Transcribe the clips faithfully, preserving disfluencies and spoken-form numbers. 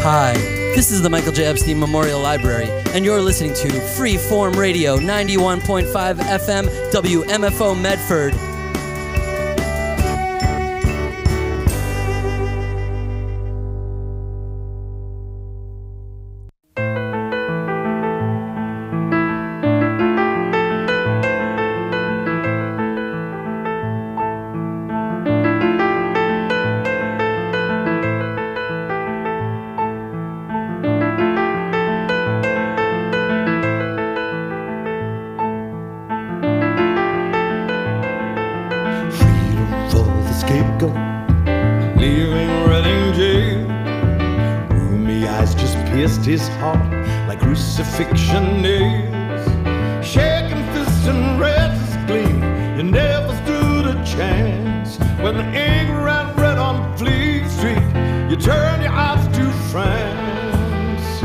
Hi, this is the Michael J. Epstein Memorial Library, and you're listening to Freeform Radio ninety-one point five F M W M F O Medford. His heart like crucifixion nails, shaking fists and red as gleam. You never stood a chance when the ink ran red on Fleet Street. You turned your eyes to France.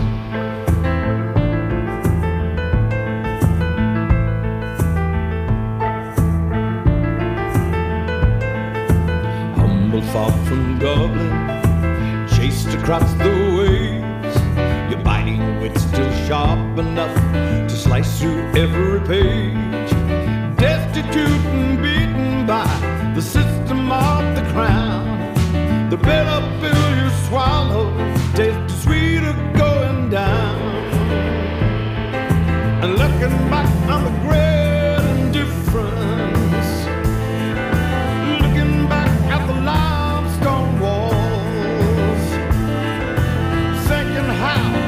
Humble far from Dublin, chased across the waves. Your biting wit still sharp enough to slice through every page. Destitute and beaten by the system of the crown, the bitter pill you swallow tastes sweeter going down. And looking back on the great indifference, looking back at the limestone walls, thinking how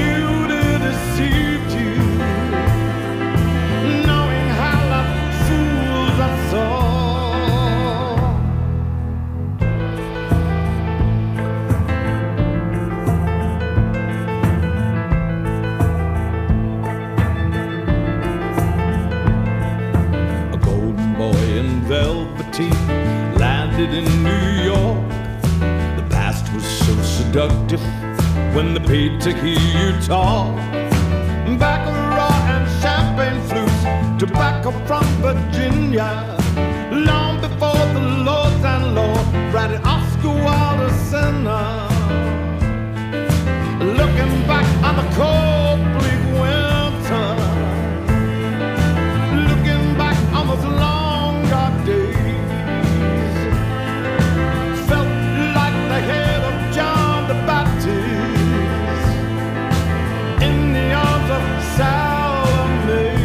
landed in New York. The past was so seductive when they paid to hear you talk. Baccarat and champagne flutes, tobacco from Virginia. Long before the lords and lords writing Oscar Wilde sinner. Looking back on the cold bleak winter, looking back on those long dark days. The head of John the Baptist in the arms of Salome.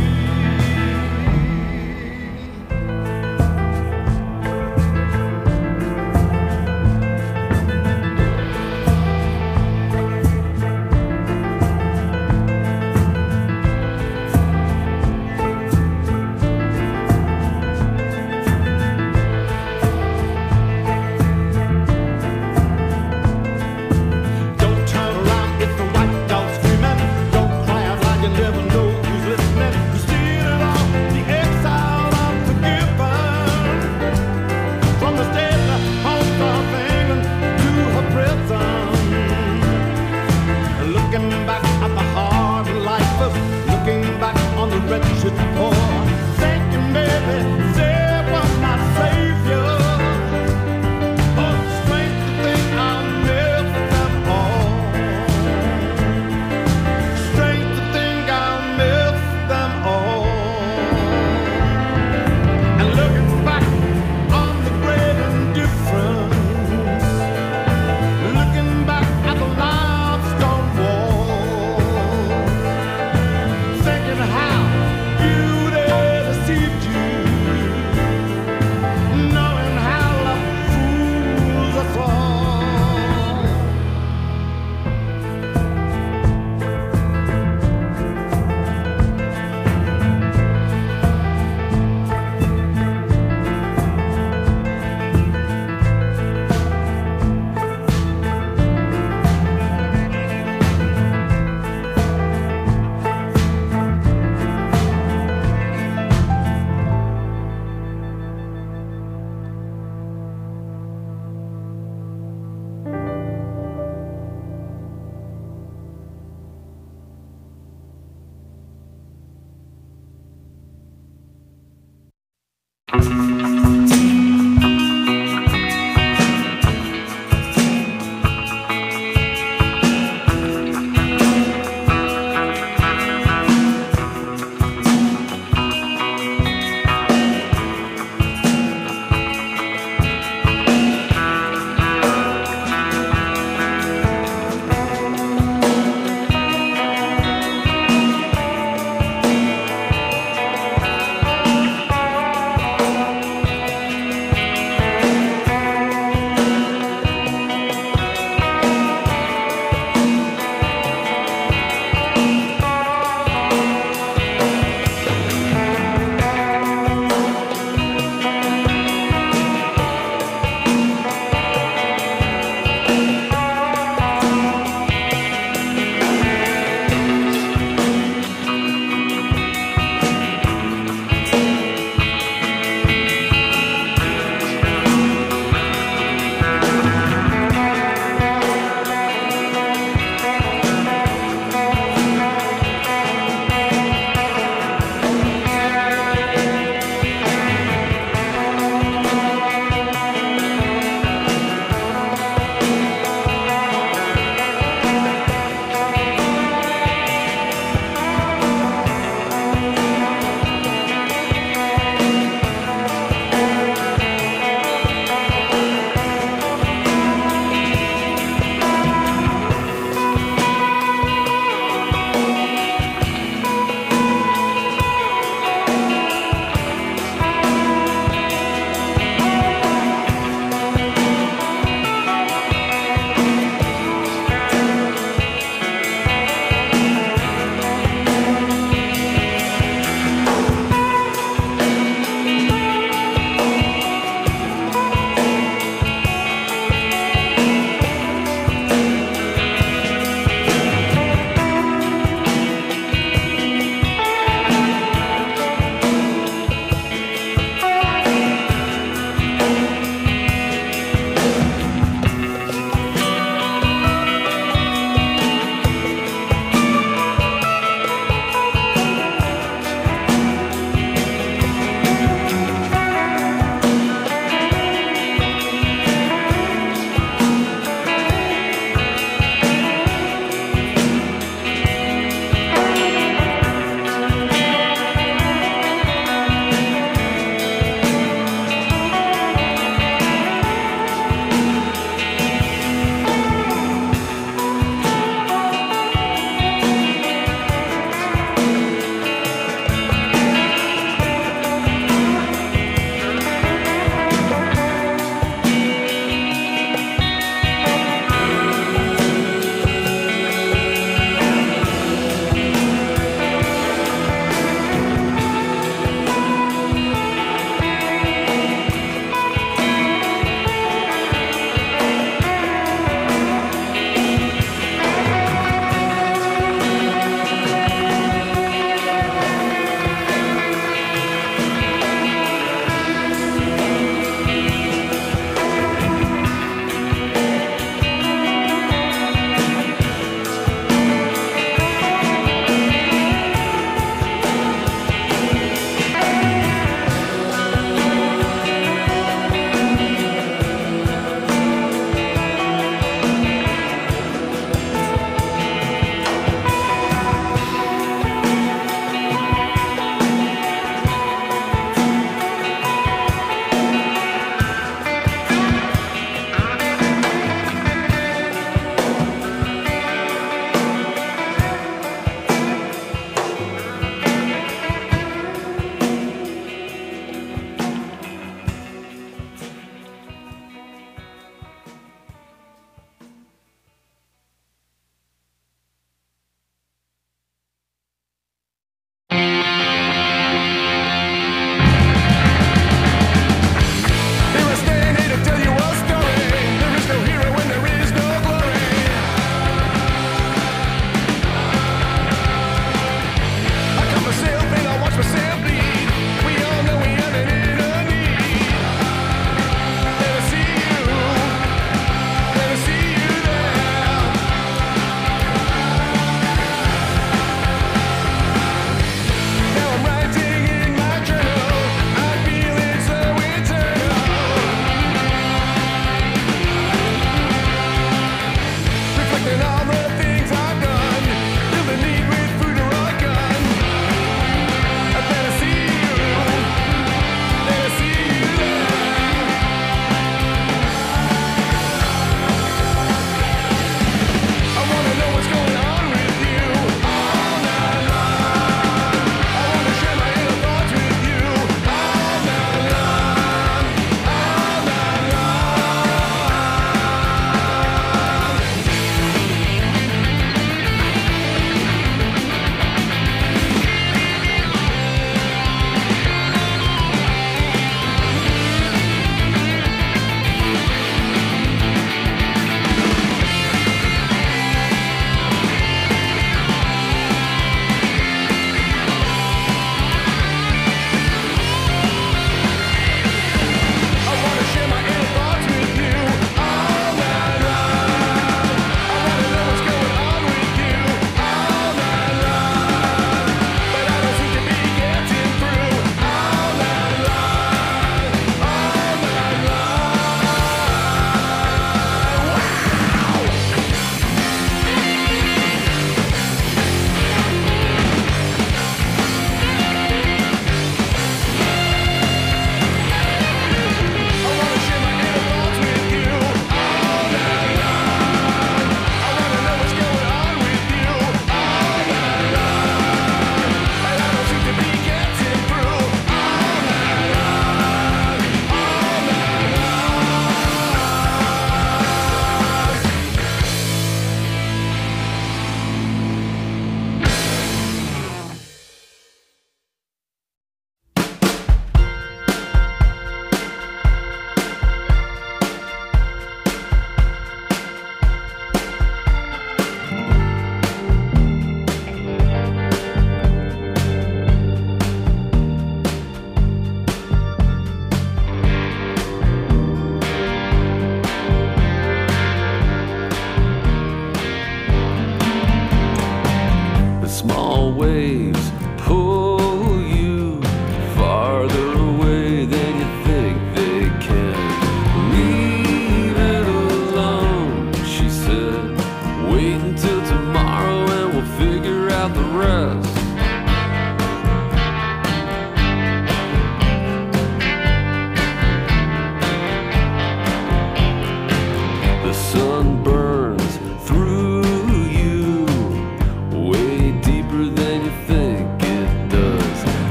How beautiful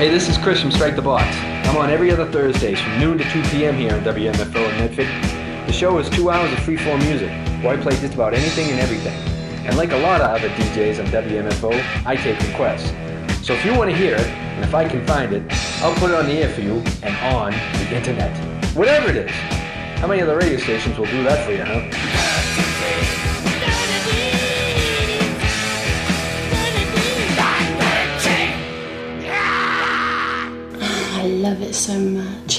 Hey, this is Chris from Strike the Box. I'm on every other Thursdays from noon to two p.m. here on W M F O in Medford. The show is two hours of free-form music, where I play just about anything and everything. And like a lot of other D Js on W M F O, I take requests. So if you want to hear it, and if I can find it, I'll put it on the air for you and on the internet. Whatever it is. How many other radio stations will do that for you, huh? I love it so much.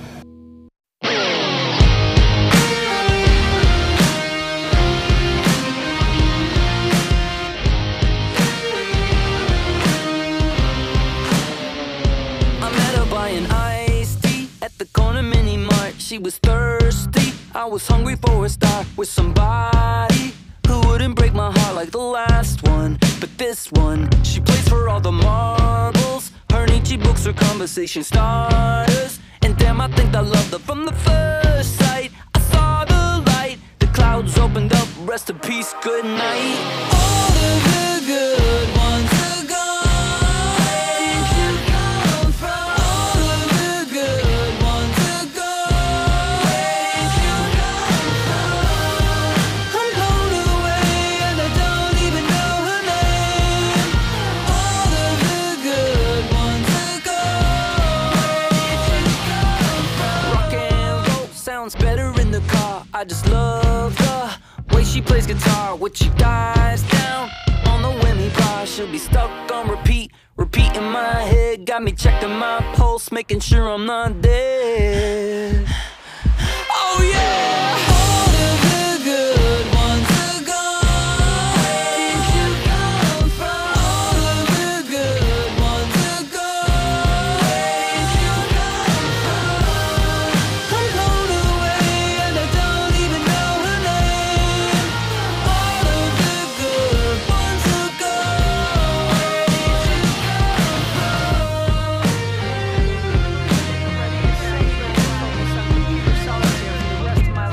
She was thirsty, I was hungry for a start with somebody who wouldn't break my heart like the last one. But this one, she plays for all the marbles. Her Nietzsche books are conversation starters. And damn, I think I loved her from the first sight. I saw the light, the clouds opened up, rest in peace, good night. All of the good ones are gone. I just love the way she plays guitar. When she dives down on the whammy bar, she'll be stuck on repeat, repeat in my head. Got me checking my pulse, making sure I'm not dead. Oh yeah! All of the good ones are gone. Where'd you come from? All of the good ones are gone. Where'd you come from? I'm blown away and I don't even know her name. All of the good ones are gone. Where'd you come from?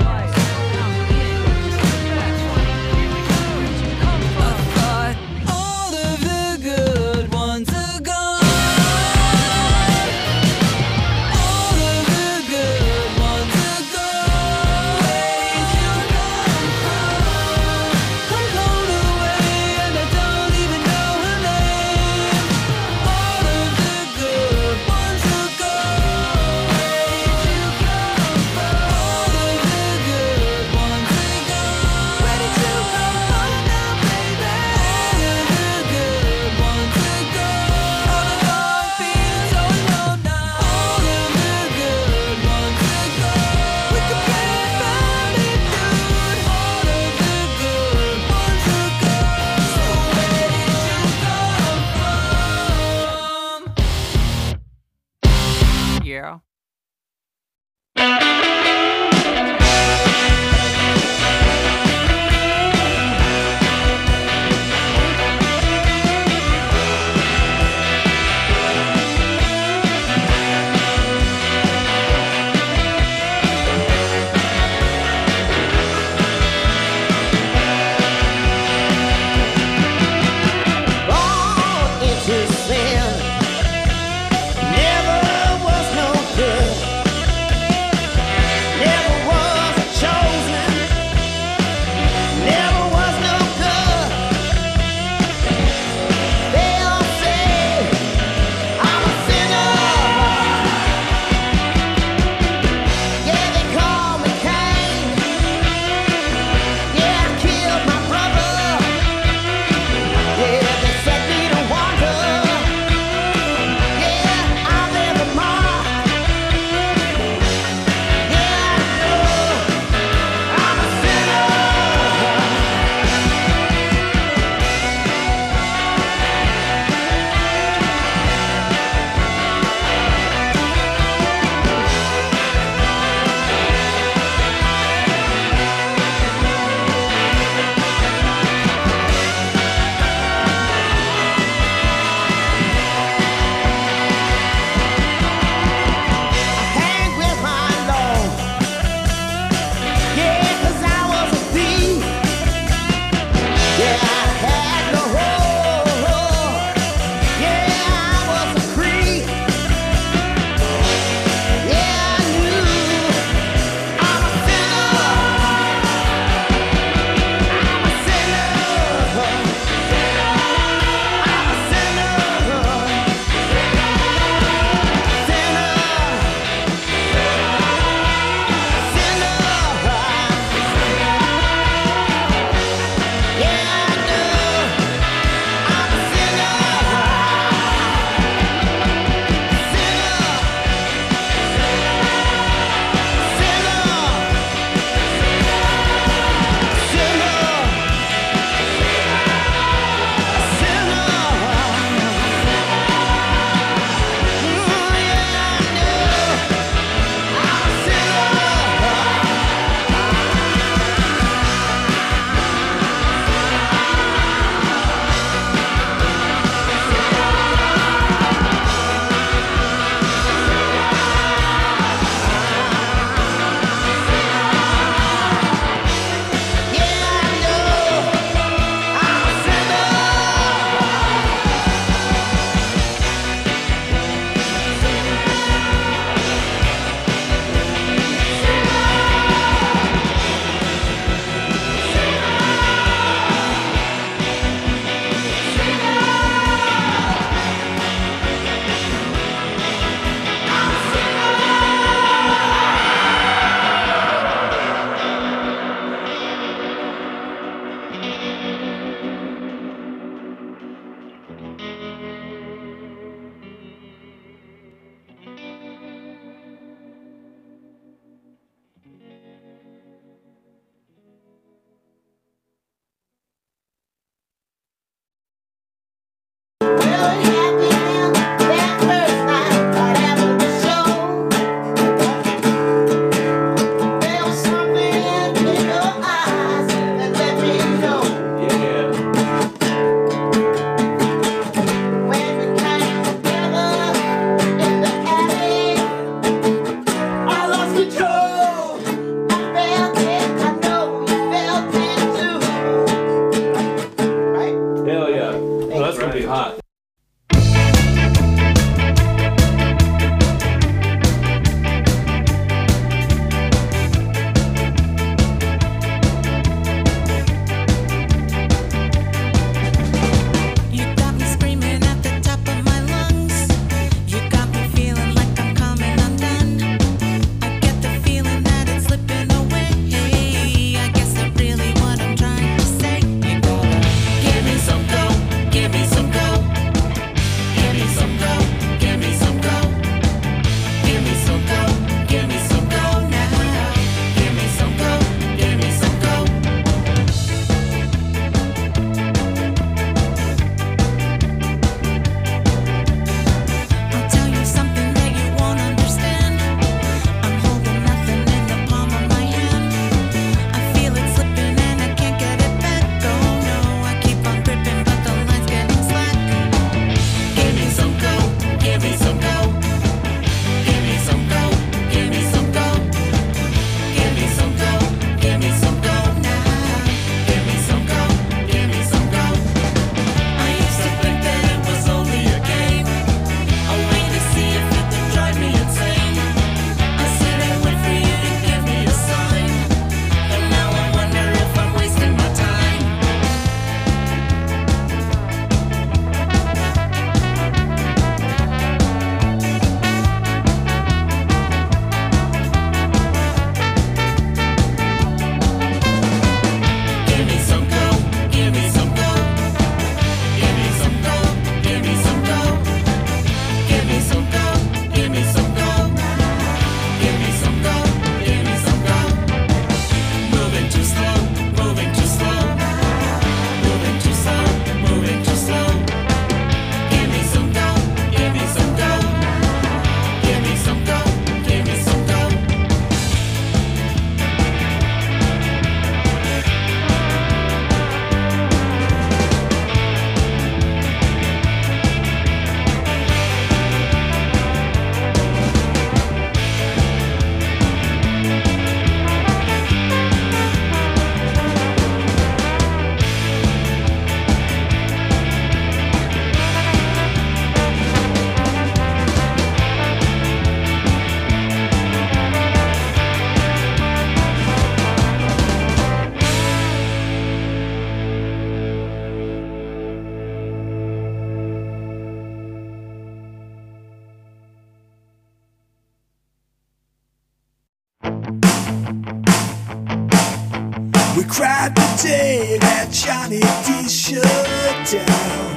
We cried the day that Johnny D shut down,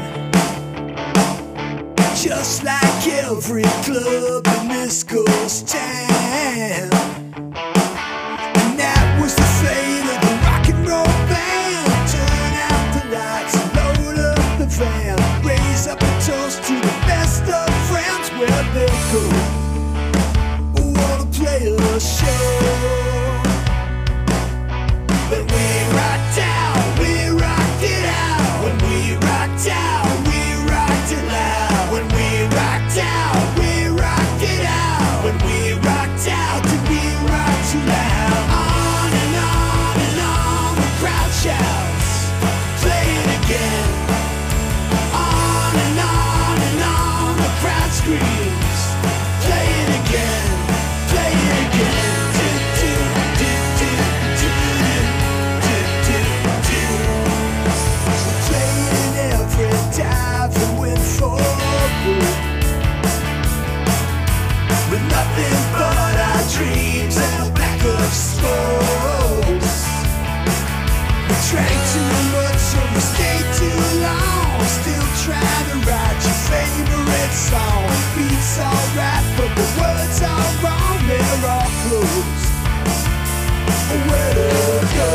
just like every club in this ghost town. And that was the fate of the rock and roll band. Turn out the lights and load up the van, raise up a toast to the best of friends. Where they go, wanna play a show. When we rocked out, we rocked it out. When we rocked out, we rocked it loud. When we rocked out, we rocked it out. When we rocked out, did we rock too loud? On and on and on, the crowd shouts, play it again. On and on and on, the crowd screams, play it again, play it again. Do, do, do, do, do, do, do, do. We played in every dive and went forward, with nothing but our dreams and a pack of spokes. We drank too much, so we stayed too long, still trying to write your favorite song. Beats alright, but the words are wrong, they're all closed. Where to go?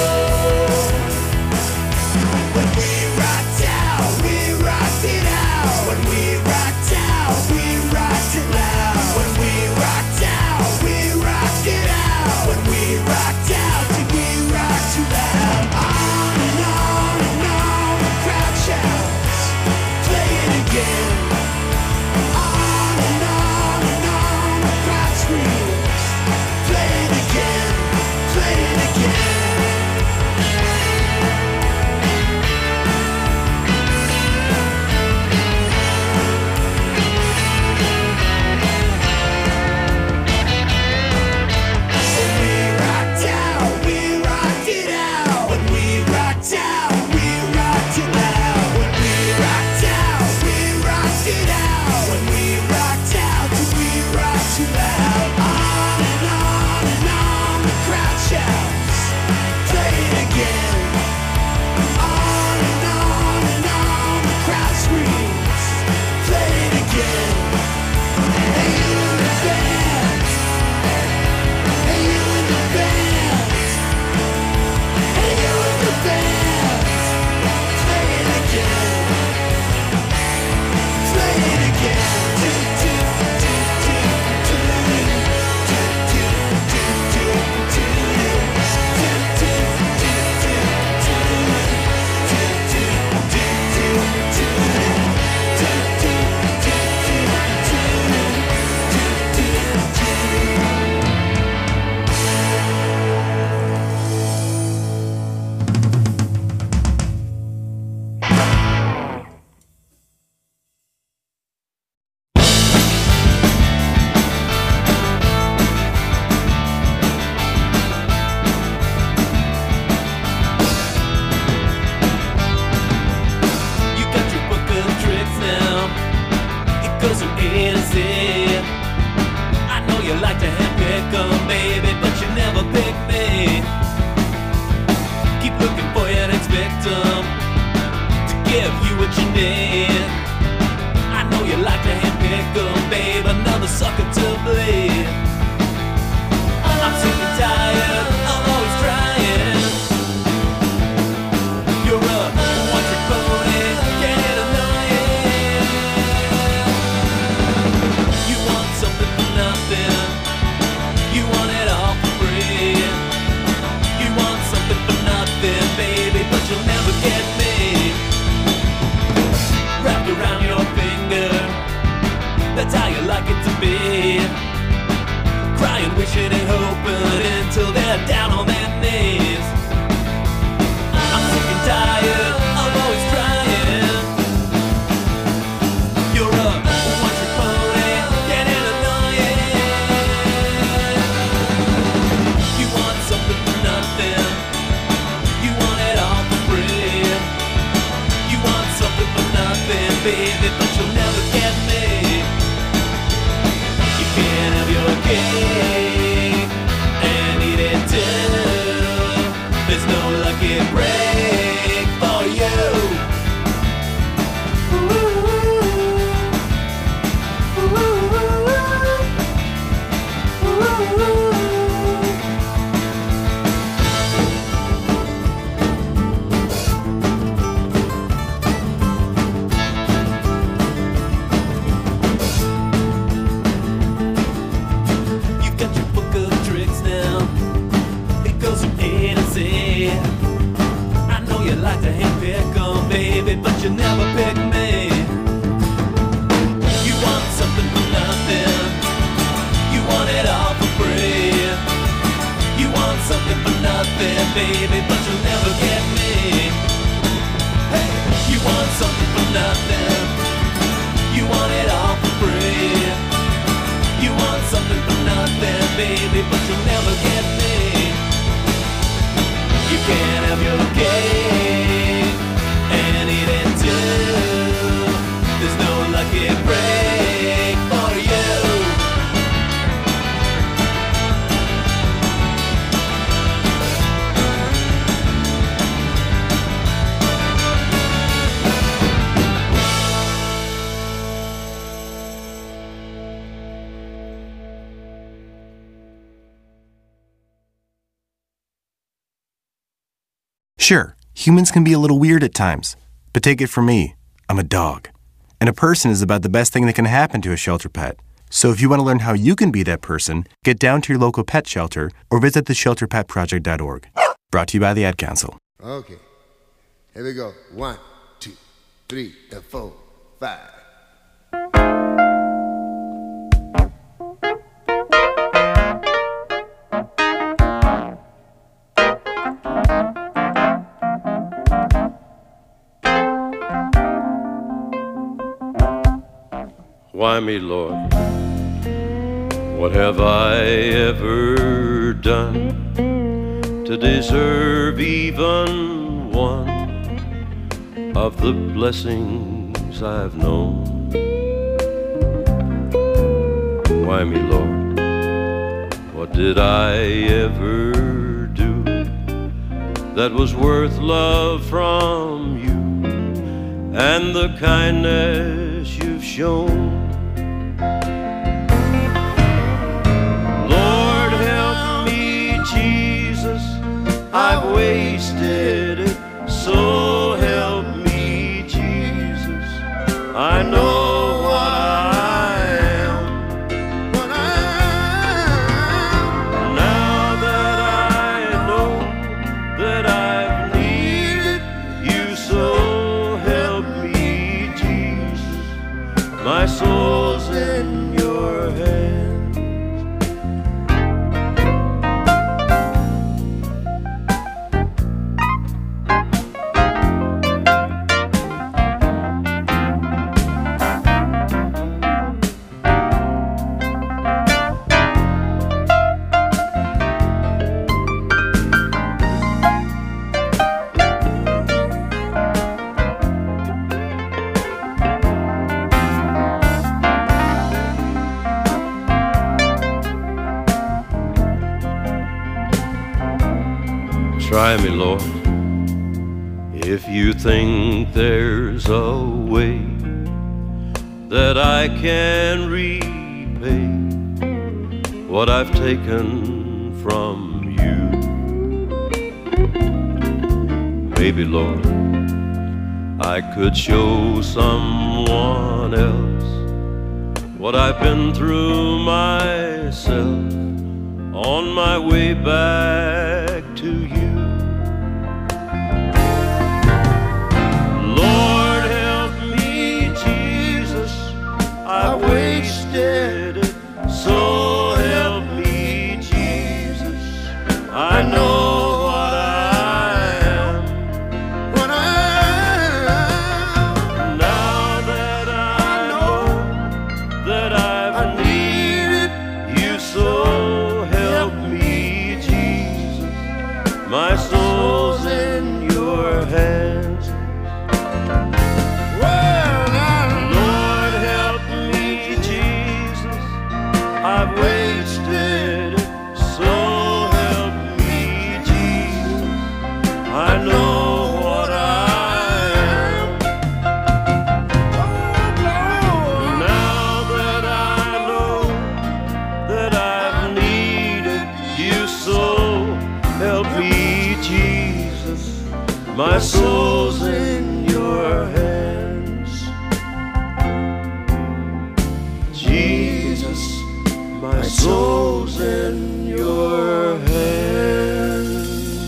When we rocked out, we rocked it out. When we rocked out, we rocked it loud. When we rocked out, we rocked it out. When we rocked out, did we rock too loud? On and on and on, the crowd shouts, play it again. On and on and on, the crowd screams, play it again, play it again. When we rocked out, we rocked it out. When we rocked out, we rocked it loud. When we rocked out, we rocked it out. When we rocked out, did we rock too loud? On and on and on, the crowd shouts, play it again. On and on and on, the crowd screams, play it again. Hey, you in the band. Hey, you in the band. Hey, you in the band. Play it again. Play it again. Do, do, do, do, do, do, do, do, do, do, do, do, You got your book of tricks now. It goes from A to Z. I know you like to handpick 'em, baby, but you never pick me. Keep looking for your next victim to give you what you need. I know you like to handpick 'em, babe, another sucker to bleed. I'm sick and tired, I'm always trying. You're a one-trick pony, can't get annoying. You want something for nothing, you want it all for free. You want something for nothing, baby, but you'll never get me. Wrapped around your finger, that's how you like it to be. Crying, wishing and hoping until they're down on their knees. I'm sick and tired, I'm always trying. You're a one-trick pony, can't get annoying. You want something for nothing, you want it all for free. You want something for nothing, baby, but you'll never get me. You can't have your cake and eat it too. Baby, but you'll never get me. Hey, you want something for nothing. You want it all for free. You want something for nothing, baby, but you'll never get me. You can't have your cake and eat it too. There's no lucky break for you. Sure, humans can be a little weird at times, but take it from me, I'm a dog. And a person is about the best thing that can happen to a shelter pet. So if you want to learn how you can be that person, get down to your local pet shelter or visit the shelter pet project dot org. Brought to you by the Ad Council. Okay, here we go. One, two, three, and four, five. Why me, Lord? What have I ever done to deserve even one of the blessings I've known? Why me, Lord? What did I ever do that was worth love from you and the kindness you've shown? I've wasted it, so help me, Jesus. I know what I am, what I am. Now that I know that I've needed you, so help me, Jesus. My soul's in your hands. Try me, Lord, if you think there's a way that I can repay what I've taken from you. Maybe, Lord, I could show someone else what I've been through myself on my way back to you. I wasted it, so help me, Jesus. I know what I am, what I am. Now that I know that I've needed you, so help me, Jesus. My soul's in your hands. my soul's in your hands. Jesus, my soul's in your hands.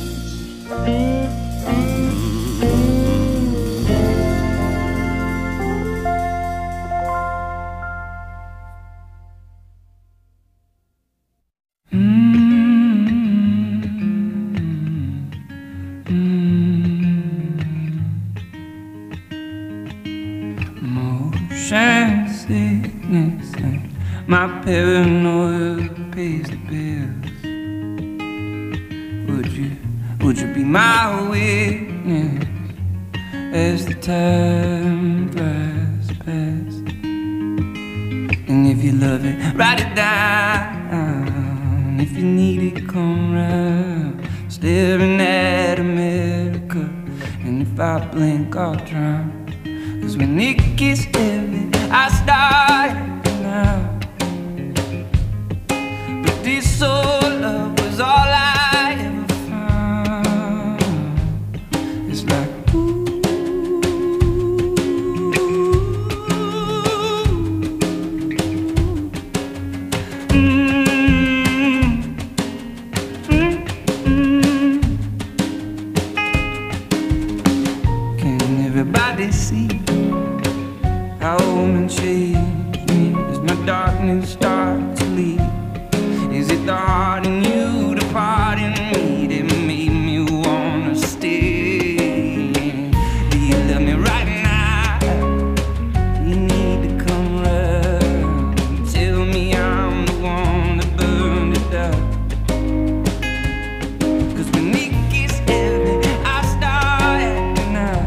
Motion sickness and my paranoia pays the bills. Would you, would you be my witness as the time flies past? And if you love it, write it down. If you need it, come round. Staring at America, and if I blink, I'll drown. Cause when it gets heavy, I start now. But this old love was all I ever found. It's like everybody see how woman changed me as my darkness starts to leave? Is it the heart in you, the part in me that made me wanna stay? Do you love me right now? You need to come round and tell me I'm the one that burned it down. Cause when it gets heavy, I start acting out.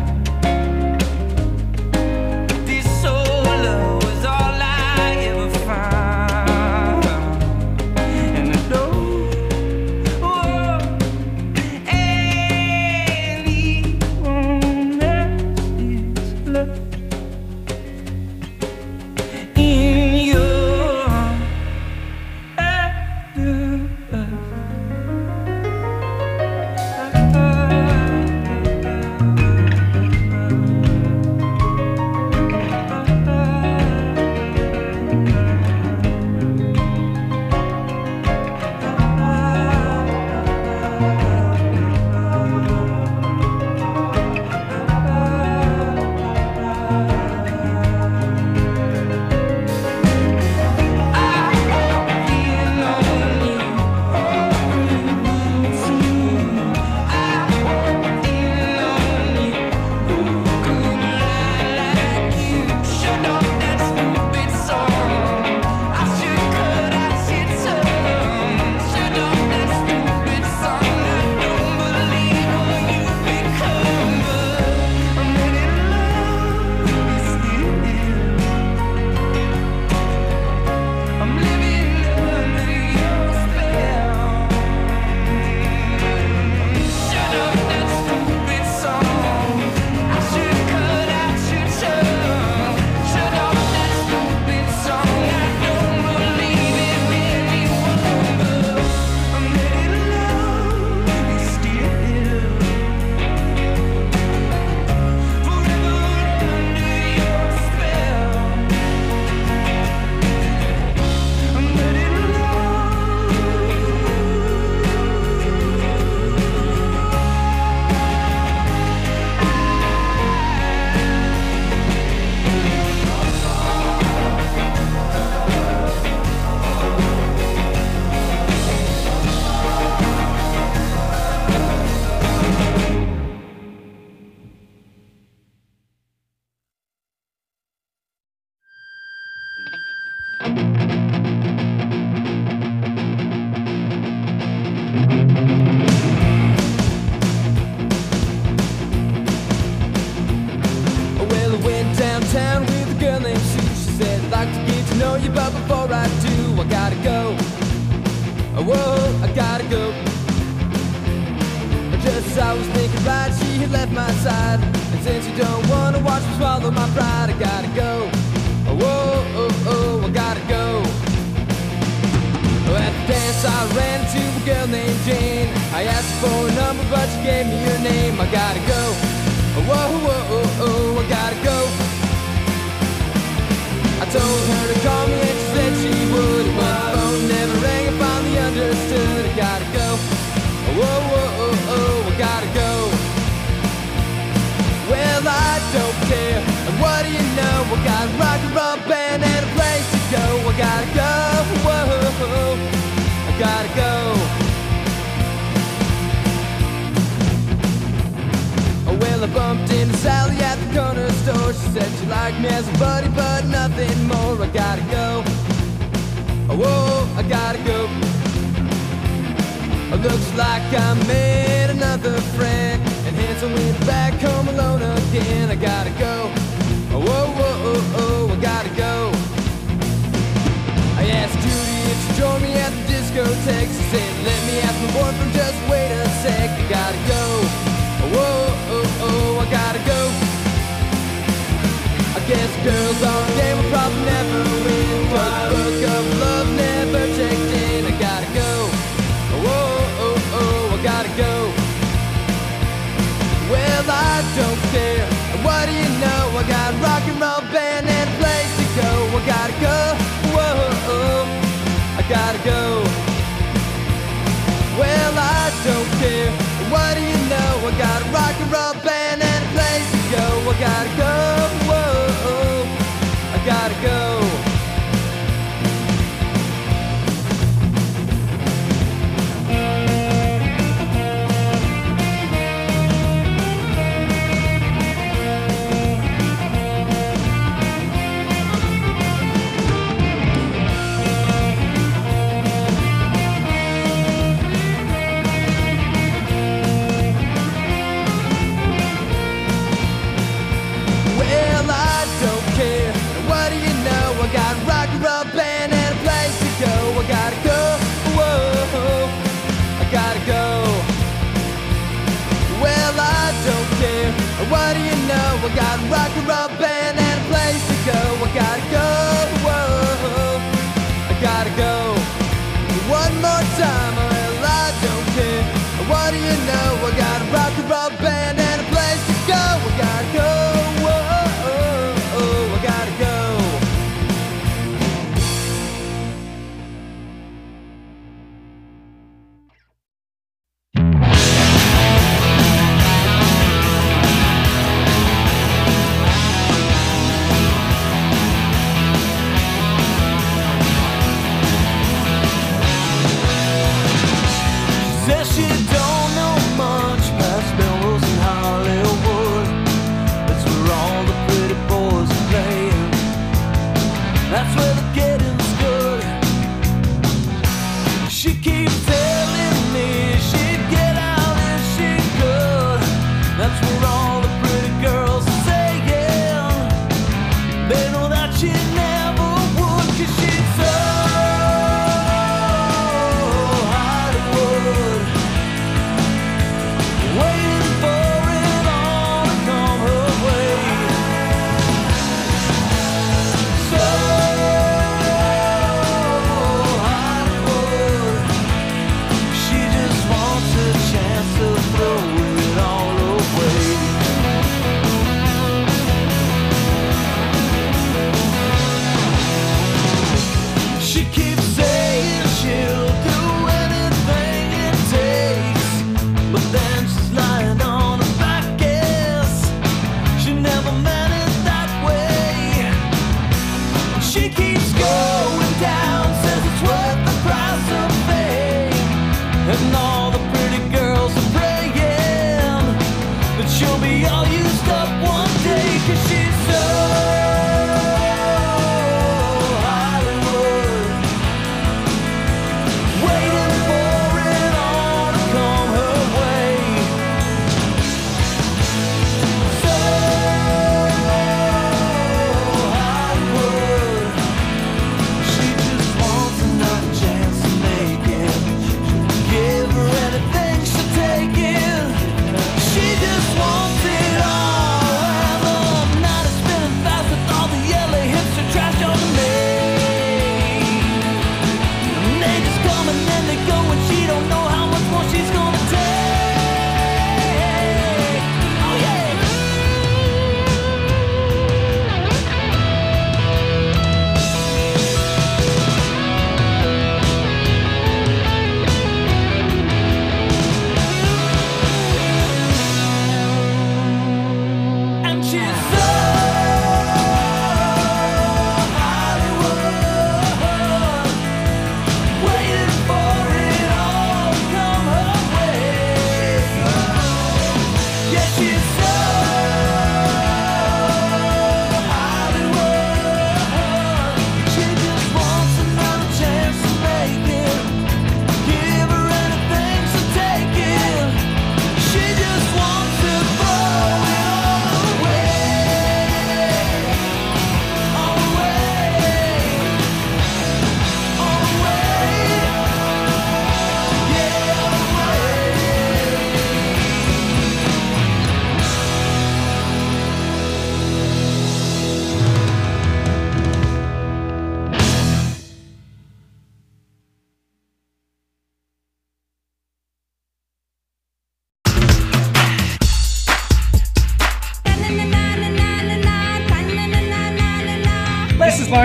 Well, I went downtown with a girl named Sue. She said, I'd like to get to know you, but before I do, I gotta go. Whoa, I gotta go. Just as I was thinking right, she had left my side. And since you don't wanna watch me swallow my pride, I gotta go. Whoa, oh, oh, I gotta go. At the dance bus, I ran into a girl named Jane. I asked her for a number, but she gave me her name. I gotta go. Whoa, whoa, oh, oh, I gotta go. I told her to call me and she said she would. When the phone never rang, I finally understood. I gotta go. Whoa, whoa, oh, oh, I gotta go. Well, I don't care. And what do you know? I got a rock and roll band and a place to go. I gotta go. Whoa, I gotta go. Well, I bumped into Sally at the corner store. She said she liked me as a buddy, but nothing more. I gotta go. Whoa, I gotta go. Looks like I made another friend, and hence I went back home alone again. I gotta go. Whoa, whoa, oh, oh, I gotta go. I asked Judy if she joined me at the discotheque. She said, let me ask my boyfriend, just wait a sec. I gotta go. Whoa, oh, oh, I gotta go. I guess girls on a game will probably never win, 'cause the book of love never checked in. I gotta go. Whoa, oh, oh, I gotta go. Well, I don't care. And what do you know? I got a rock and roll band and a place to go. I gotta go. Whoa, oh, I gotta go. Well, I don't care. What do you know? I got a rock and roll band and a place to go. I gotta go. Whoa, I gotta go. What do you know? I got a rock and roll band and a place to go. I gotta go. Whoa, I gotta go. One more time, well, I don't care. What do you know? I got a rock and roll band and a place to go. I gotta go. Whoa, I gotta go. Says she don't know much past Melrose and Hollywood. That's where all the pretty boys are playing. That's where the getting's good. She keeps telling me she'd get out if she could. That's where all the pretty girls are saying. They know that she never would, 'cause she's so waiting for it all to come her way. So Hollywood,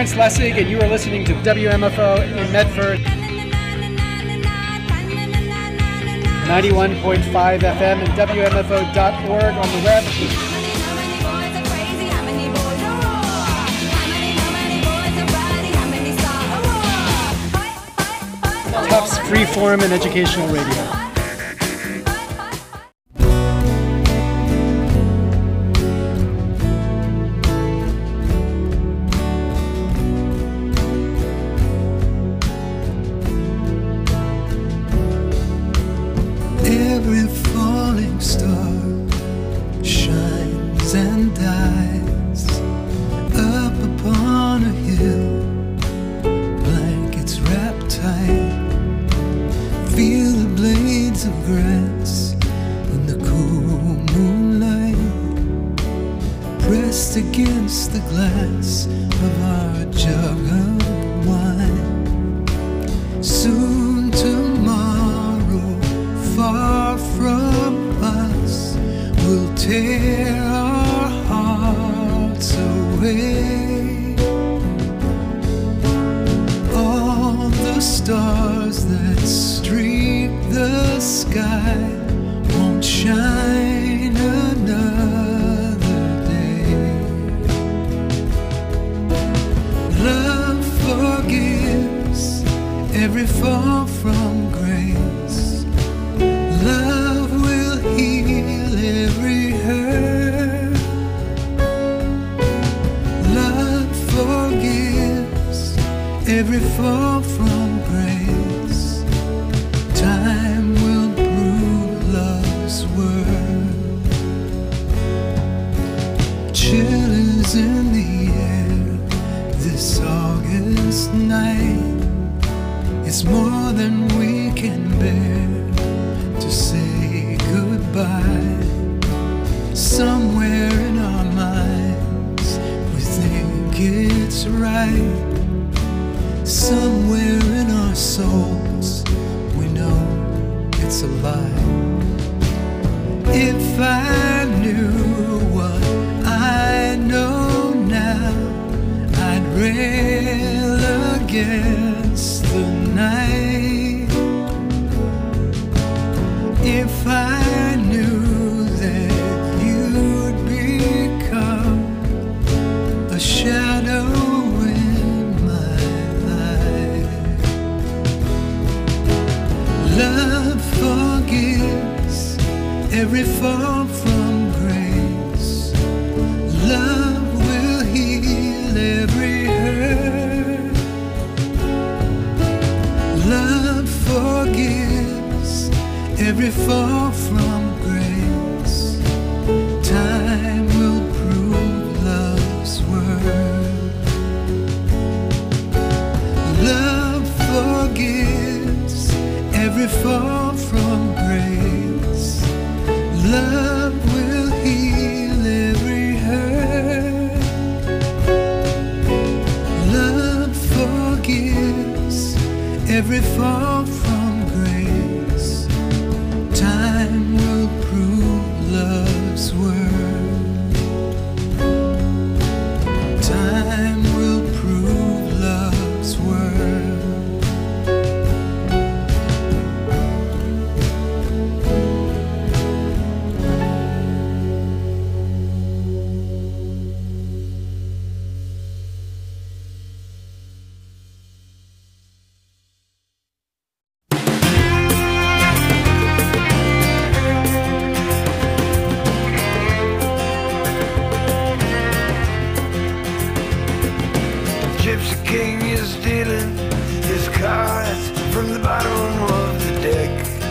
Lance Lessig, and you are listening to W M F O in Medford. ninety-one point five F M and W M F O dot org on the web. Tufts Freeform and Educational Radio. Every falling star shines and dies up upon a hill, blankets wrapped tight. Feel the blades of grass in the cool moonlight, pressed against the glass of our jug of wine. Soon tomorrow, far from us, will tear our hearts away. All the stars that streak the sky won't shine another day. Love forgives every fall from grace. Love will heal every hurt. Love forgives every fall from grace. Time will prove love's worth. Chill is in the air this August night. It's more than we can bear to say goodbye. Somewhere in our minds we think it's right. Somewhere in our souls we know it's a lie. If I knew what I know now, I'd rail against the night. If I knew that you'd become a shadow in my life. Love forgives every fall from grace. Love will heal every hurt. Love forgives every fall from grace. Time will prove love's worth. Love forgives every fall from grace. Love will heal every hurt. Love forgives every fall from grace. Time will prove love's worth. Time will prove love's worth. Gypsy King is stealing his cards from the bottom of the deck.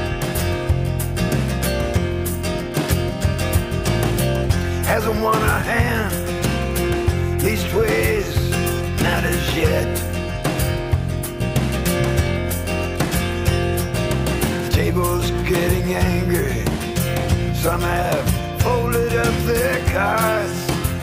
Hasn't won a hand, leastways not as yet. The table's getting angry. Some have folded up their cards.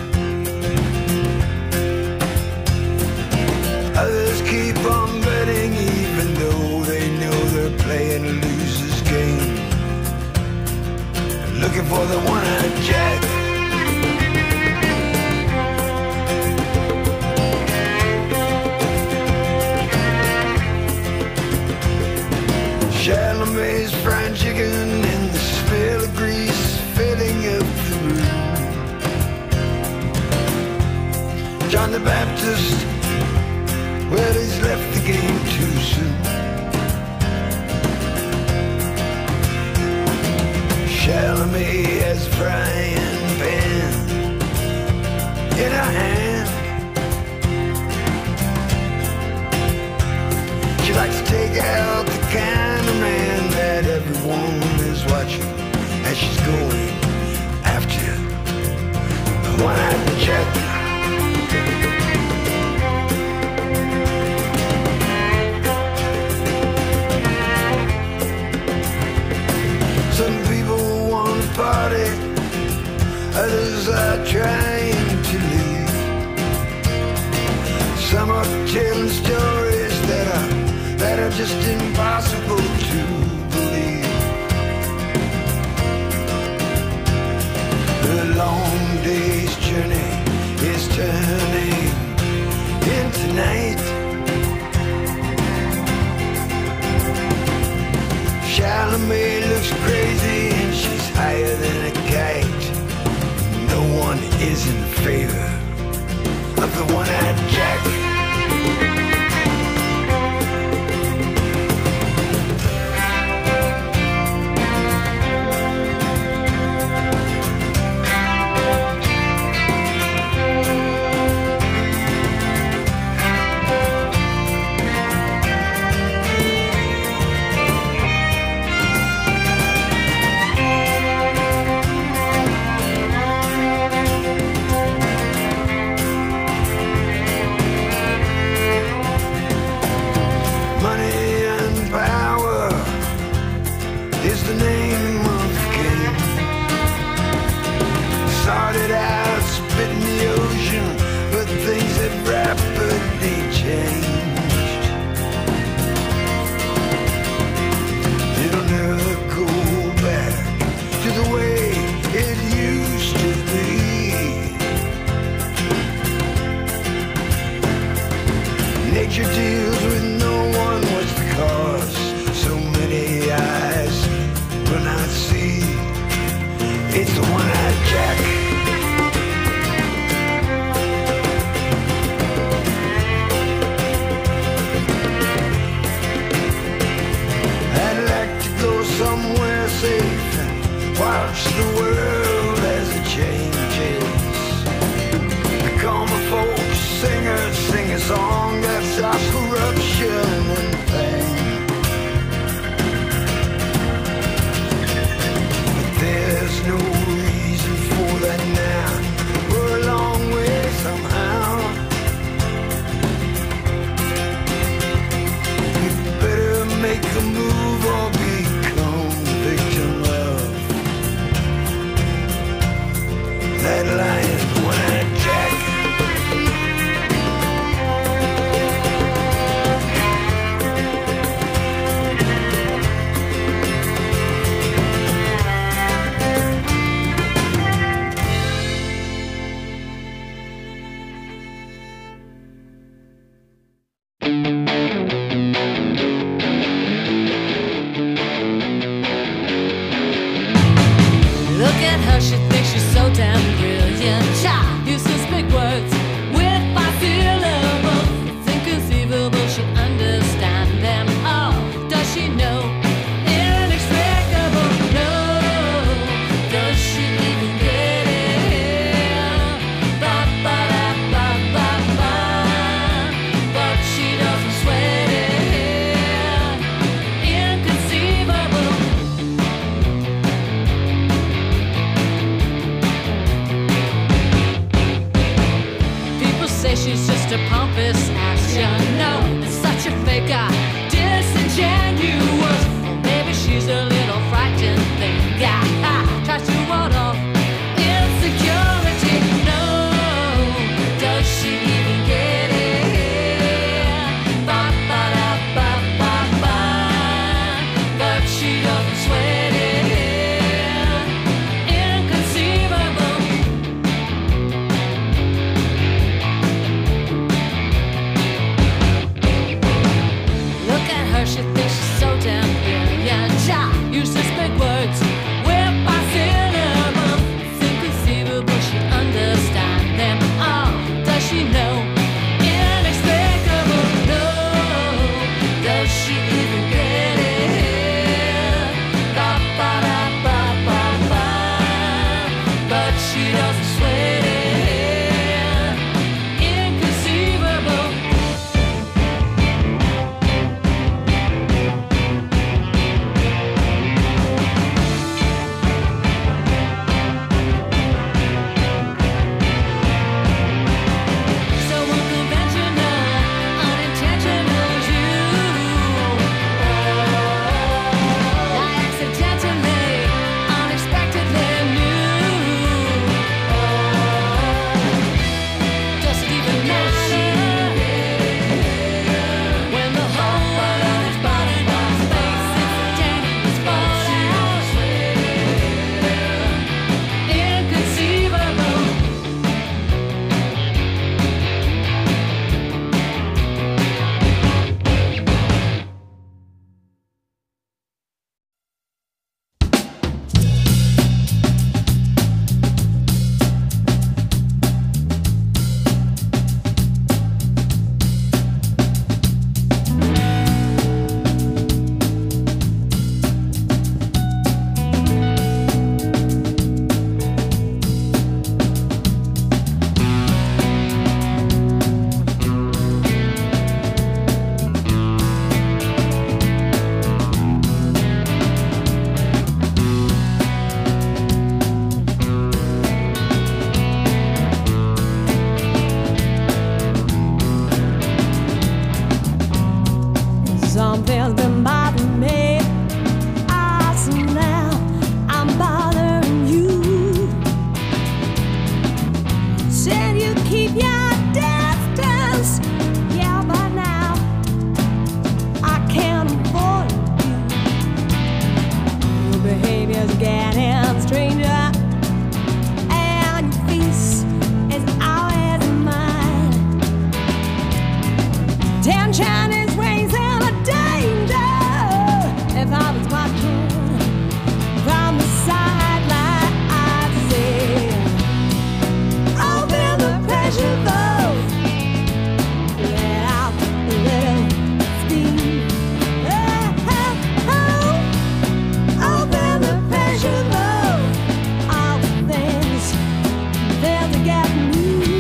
Others keep on betting even though they know they're playing a loser's game. Looking for the one-eyed jack. Chalamet's fried chicken and the smell of grease filling up the room. John the Baptist, well, he's left the game too soon. Chalamet has a frying pan in her hand. She likes to take out the kind of man that everyone is watching as she's going after the one-eyed Jack. Some people want to party, others are trying to leave. Some are telling stories that are that are just impossible to believe. The long day's journey is turning into night. Chalamet looks crazy and she's higher than a kite. No one is in favor of the one-eyed Jack. behavior's getting stranger, and your face is always mine. Tension is raising a danger. If I was watching from the sideline, I'd say, open the pressure valve, let out a little steam. Oh, oh, oh. Open the pressure valve, all the things there to get moved.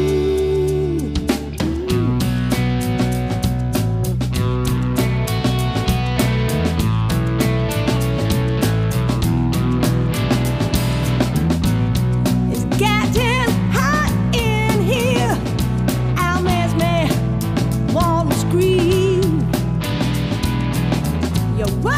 It's getting hot in here. Al makes me want to scream. You're